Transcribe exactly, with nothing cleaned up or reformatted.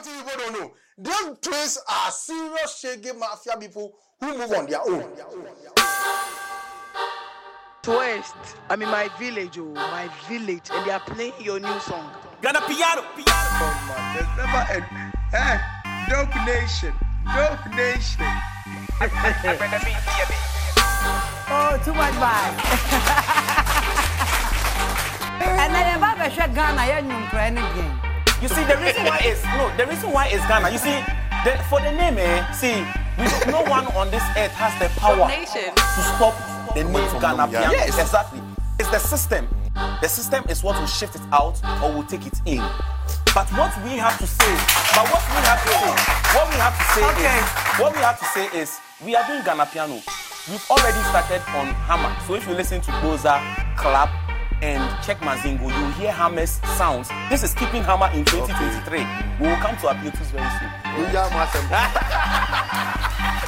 what you people don't know. Those twins are serious Shege Mafia people who move on their own. Twist. I'm in my village, oh, my village, and they are playing your new song. Ghana piano, piano. Oh man, there's never end. Hey, dope nation, dope nation. Oh, too much bad. And then about the shot Ghana, you're new friend again. You see, the reason why is no, the reason why is Ghana. You see, the, for the name, eh, see, we, no one on this earth has the power to stop the name Ghana piano. Yes, exactly. It's the system. The system is what will shift it out or will take it in. But what we have to say, but what we have to say, what we have to say okay. is, what we have to say is, we are doing Ghana piano. We've already started on Hammer. So if you listen to Boza, Clap, and check Mazingo, you'll hear Hammer's sounds. This is keeping Hammer in twenty twenty-three. Okay. We will come to our Bluetooth very soon.